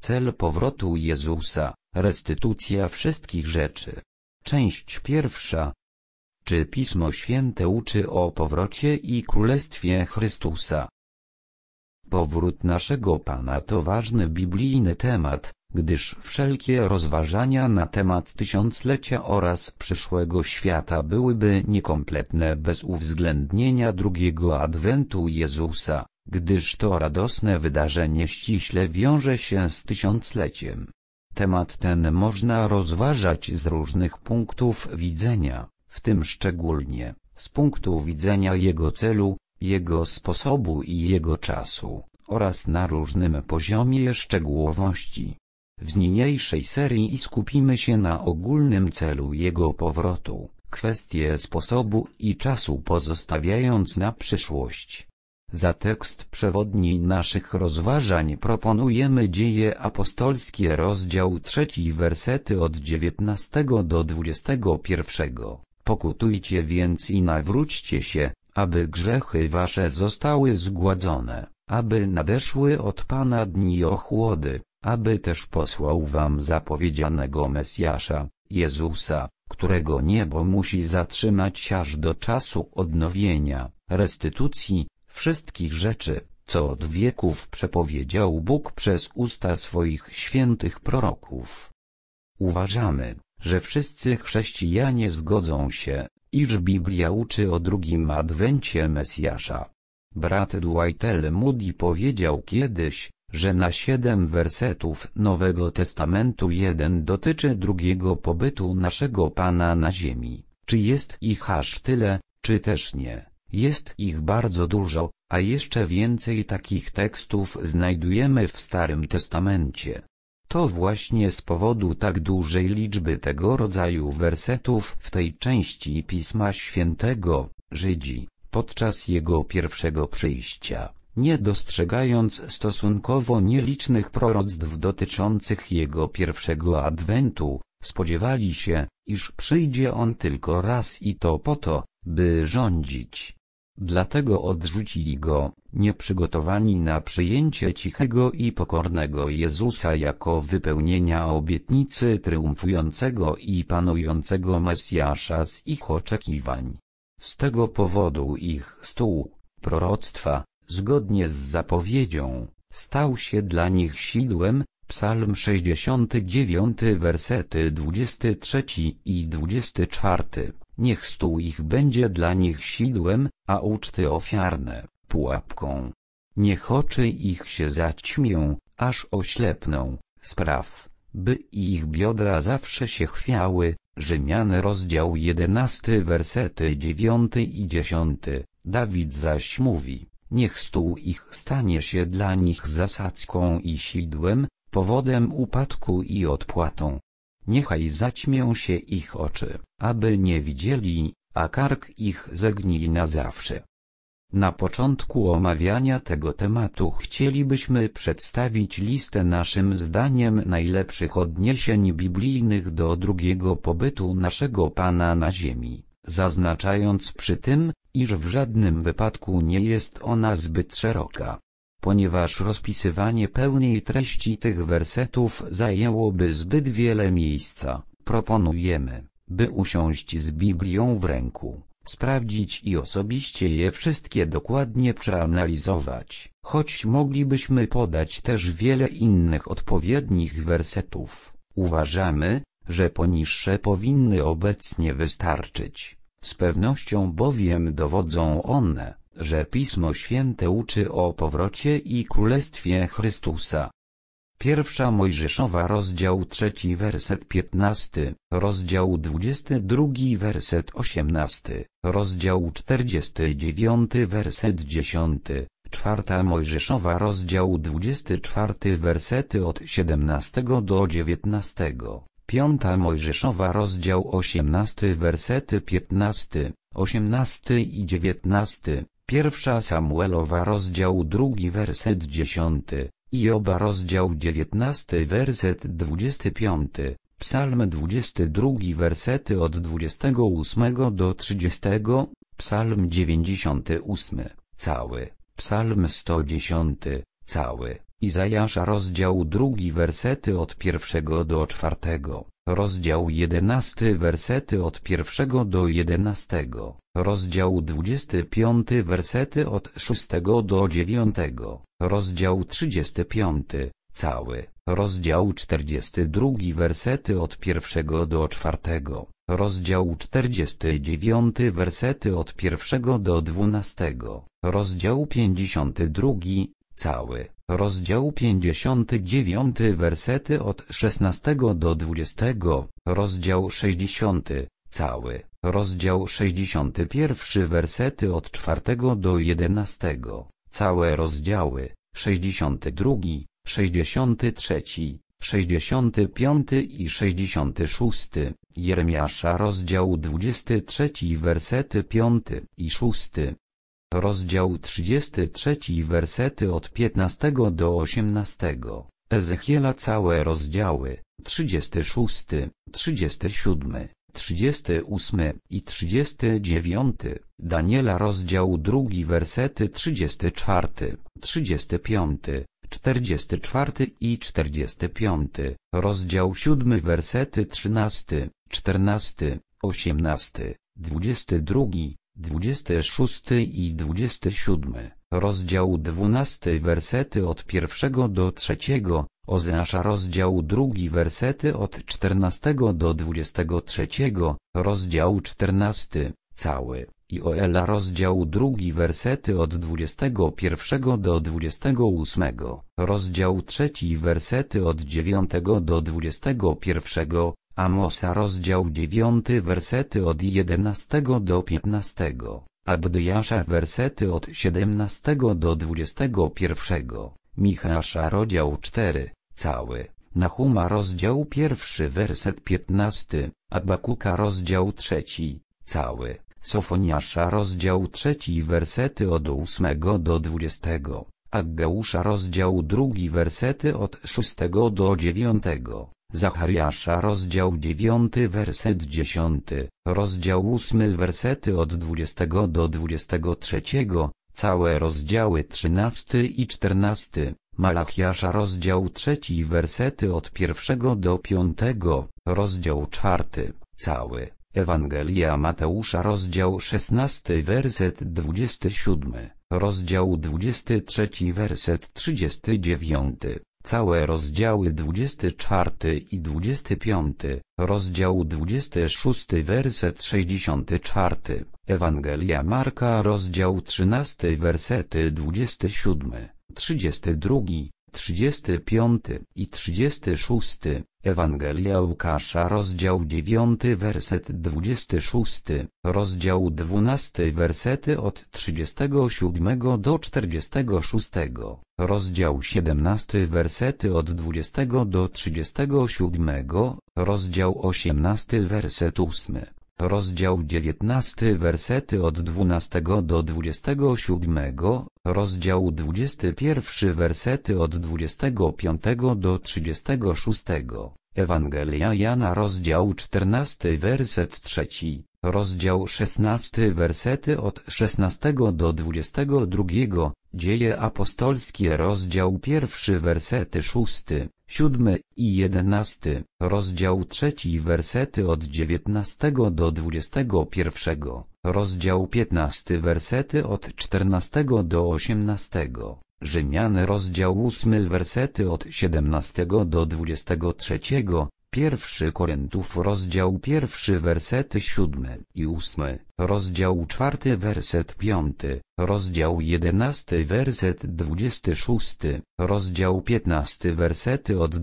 Cel powrotu Jezusa, restytucja wszystkich rzeczy. Część pierwsza. Czy Pismo Święte uczy o powrocie i Królestwie Chrystusa? Powrót naszego Pana to ważny biblijny temat, gdyż wszelkie rozważania na temat tysiąclecia oraz przyszłego świata byłyby niekompletne bez uwzględnienia drugiego adwentu Jezusa, gdyż to radosne wydarzenie ściśle wiąże się z tysiącleciem. Temat ten można rozważać z różnych punktów widzenia, w tym szczególnie z punktu widzenia jego celu, jego sposobu i jego czasu, oraz na różnym poziomie szczegółowości. W niniejszej serii skupimy się na ogólnym celu jego powrotu, kwestie sposobu i czasu pozostawiając na przyszłość. Za tekst przewodni naszych rozważań proponujemy Dzieje Apostolskie rozdział 3 wersety od 19 do 21. Pokutujcie więc i nawróćcie się, aby grzechy wasze zostały zgładzone, aby nadeszły od Pana dni ochłody, aby też posłał wam zapowiedzianego Mesjasza, Jezusa, którego niebo musi zatrzymać aż do czasu odnowienia, restytucji, wszystkich rzeczy, co od wieków przepowiedział Bóg przez usta swoich świętych proroków. Uważamy, że wszyscy chrześcijanie zgodzą się, iż Biblia uczy o drugim adwencie Mesjasza. Brat Dwight L. Moody powiedział kiedyś, że na 7 wersetów Nowego Testamentu jeden dotyczy drugiego pobytu naszego Pana na ziemi. Czy jest ich aż tyle, czy też nie? Jest ich bardzo dużo, a jeszcze więcej takich tekstów znajdujemy w Starym Testamencie. To właśnie z powodu tak dużej liczby tego rodzaju wersetów w tej części Pisma Świętego, Żydzi, podczas jego pierwszego przyjścia, nie dostrzegając stosunkowo nielicznych proroctw dotyczących jego pierwszego adwentu, spodziewali się, iż przyjdzie on tylko raz i to po to, by rządzić. Dlatego odrzucili go, nieprzygotowani na przyjęcie cichego i pokornego Jezusa jako wypełnienia obietnicy triumfującego i panującego Mesjasza z ich oczekiwań. Z tego powodu ich stół proroctwa, zgodnie z zapowiedzią, stał się dla nich sidłem. Psalm 69 wersety 23 i 24. Niech stół ich będzie dla nich sidłem, a uczty ofiarne, pułapką. Niech oczy ich się zaćmią, aż oślepną, spraw, by ich biodra zawsze się chwiały. Rzymian rozdział 11 wersety 9 i 10. Dawid zaś mówi, niech stół ich stanie się dla nich zasadzką i sidłem, powodem upadku i odpłatą. Niechaj zaćmią się ich oczy, aby nie widzieli, a kark ich zegnij na zawsze. Na początku omawiania tego tematu chcielibyśmy przedstawić listę naszym zdaniem najlepszych odniesień biblijnych do drugiego pobytu naszego Pana na ziemi, zaznaczając przy tym, iż w żadnym wypadku nie jest ona zbyt szeroka. Ponieważ rozpisywanie pełnej treści tych wersetów zajęłoby zbyt wiele miejsca, proponujemy, by usiąść z Biblią w ręku, sprawdzić i osobiście je wszystkie dokładnie przeanalizować, choć moglibyśmy podać też wiele innych odpowiednich wersetów. Uważamy, że poniższe powinny obecnie wystarczyć. Z pewnością bowiem dowodzą one, że Pismo Święte uczy o powrocie i Królestwie Chrystusa. Pierwsza Mojżeszowa rozdział 3 werset 15, rozdział 22 werset 18, rozdział 49 werset 10, czwarta Mojżeszowa rozdział 24 wersety od 17 do 19, piąta Mojżeszowa rozdział 18 wersety 15, 18 i 19, pierwsza Samuelowa rozdział 2 werset 10, Joba rozdział 19 werset 25, Psalm 22 wersety od 28 do 30, Psalm 98, cały, Psalm 110, cały. Izajasza rozdział 2 wersety od 1 do 4, rozdział 11 wersety od 1 do 11, rozdział 25 wersety od 6 do 9, rozdział 35, cały, rozdział 42 wersety od 1 do 4, rozdział 49 wersety od 1 do 12, rozdział 52, cały, rozdział 59 wersety od 16 do 20, rozdział 60, cały, rozdział 61 wersety od 4 do 11, całe rozdziały, 62, 63, 65 i 66, Jeremiasza rozdział 23 wersety 5 i 6, rozdział 33 wersety od 15 do 18, Ezechiela całe rozdziały, 36, 37, 38 i 39, Daniela rozdział 2 wersety 34, 35, 44 i 45, rozdział 7 wersety 13, 14, 18, 22, 26 i 27, rozdział 12 wersety od 1 do 3, Ozeasza rozdział 2 wersety od 14 do 23, rozdział 14, cały, Joela rozdział 2 wersety od 21 do 28, rozdział 3 wersety od 9 do 21, Amosa rozdział 9 wersety od 11 do 15, Abdyjasza wersety od 17 do 21, Michasza rozdział 4, cały, Nahuma rozdział 1 werset 15, Abakuka rozdział 3, cały, Sofoniasza rozdział 3 wersety od 8 do 20, Aggeusza rozdział 2 wersety od 6 do 9, Zachariasza rozdział 9 werset 10, rozdział 8 wersety od 20 do 23, całe rozdziały 13 i 14, Malachiasza rozdział 3 wersety od 1 do 5, rozdział 4, cały, Ewangelia Mateusza rozdział 16 werset 27, rozdział 23 werset 39, całe rozdziały 24 i 25, rozdział 26 werset 64, Ewangelia Marka rozdział 13 wersety 27, 32, 35 i 36, Ewangelia Łukasza rozdział 9 werset 26, rozdział 12 wersety od 37 do 46, rozdział 17 wersety od 20 do 37, rozdział 18 werset 8, rozdział 19 wersety od 12 do 27, rozdział 21 wersety od 25 do 36, Ewangelia Jana rozdział 14 werset 3, rozdział 16 wersety od 16 do 22, Dzieje apostolskie rozdział 1 wersety 6, 7 i 11, rozdział 3 wersety od 19 do 21, rozdział 15 wersety od 14 do 18, Rzymian rozdział 8 wersety od 17 do 23, 1 Koryntów rozdział 1 wersety 7 i 8, rozdział 4 werset 5, rozdział 11 werset 26, rozdział 15 wersety od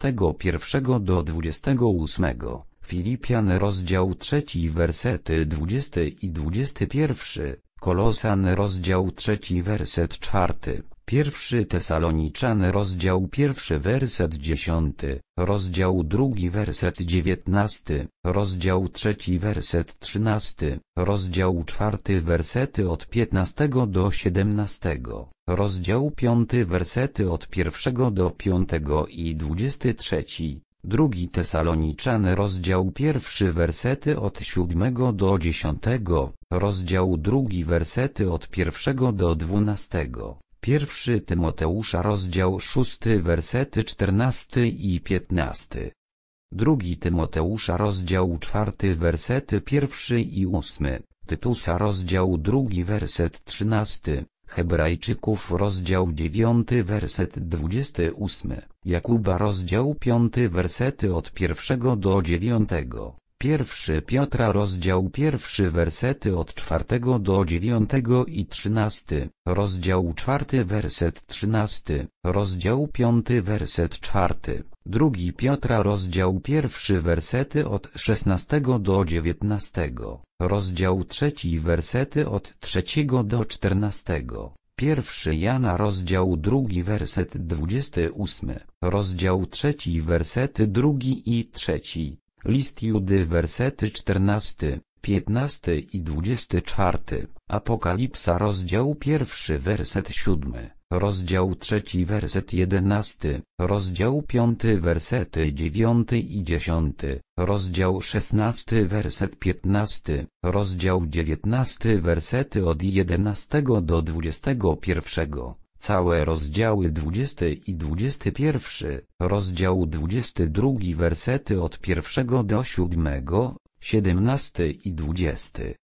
21 do 28, Filipian rozdział 3 wersety 20 i 21, Kolosan rozdział 3 werset 4, 1 Tesaloniczan rozdział 1 werset 10, rozdział 2 werset 19, rozdział 3 werset 13, rozdział 4 wersety od 15 do 17, rozdział 5 wersety od 1 do 5 i 23, 2 Tesaloniczan rozdział 1 wersety od 7 do 10, rozdział 2 wersety od 1 do 12, 1 Tymoteusza rozdział 6 wersety 14 i 15. 2 Tymoteusza rozdział 4 wersety 1 i 8, Tytusa rozdział 2 werset 13, Hebrajczyków rozdział 9 werset 28, Jakuba rozdział 5 wersety od 1 do 9, 1 Piotra rozdział 1 wersety od 4 do 9 i 13, rozdział 4 werset 13, rozdział 5 werset 4, 2 Piotra rozdział 1 wersety od 16 do 19, rozdział 3 wersety od 3 do 14, 1 Jana rozdział 2 werset 28, rozdział 3 wersety 2 i 3, list Judy wersety 14, 15 i 24, Apokalipsa rozdział 1 werset 7, rozdział 3 werset 11, rozdział 5 wersety 9 i 10, rozdział 16 werset 15, rozdział 19 wersety od 11 do 21, całe rozdziały 20 i 21, rozdział 22 wersety od 1 do 7, 17 i 20.